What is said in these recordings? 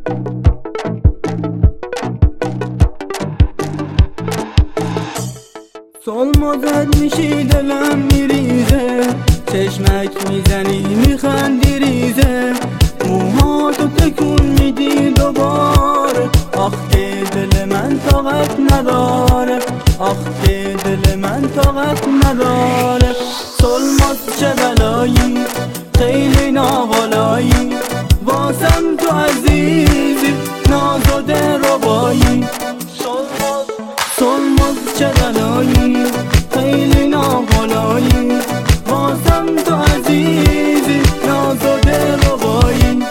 سلمازت میشی دلم میریزه، چشمک میزنی میخندی ریزه، موهاتو تکون میدی دوباره، آخ که دل من طاقت نداره، آخ که دل من طاقت نداره. سلماز چه بلایی، خیلی ناوالایی، واسم تو عزیزی ناز و دلربایی. سلماز چه بلایی، خیلی ناوالایی، واسم تو عزیزی ناز و دلربایی.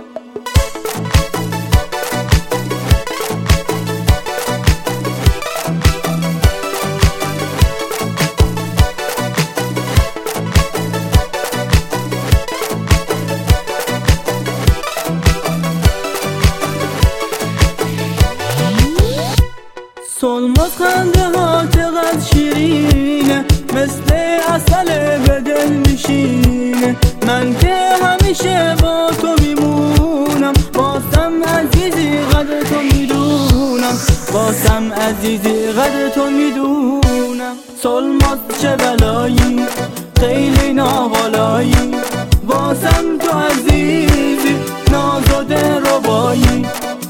سلماز خنده ها چقدر شیرینه، مثل عسل به دل میشینه، من که همیشه با تو میمونم، باسم عزیزی قدر تو میدونم، باسم عزیزی قدر تو میدونم. سلماز چه بلایی، خیلی ناوالایی، باسم تو عزیزی ناز و دلربایی.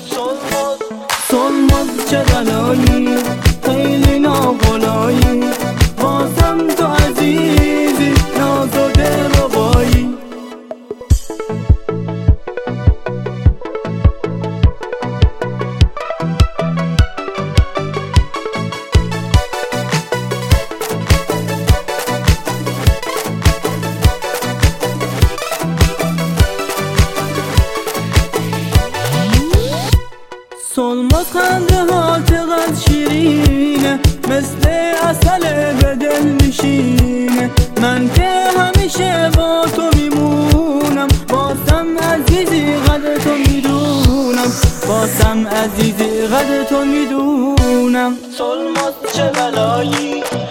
سلماز چه بلایی، خیلی ناوالایی، واسم تو عزیزی ناز و دلربایی. سلماز خنده ها چقدر شیرینه، مثل عسل به دل میشینه، من که همیشه با تو میمونم، باسم عزیزی قدر تو میدونم، باسم عزیزی قدر تو میدونم. سلماز چه بلایی،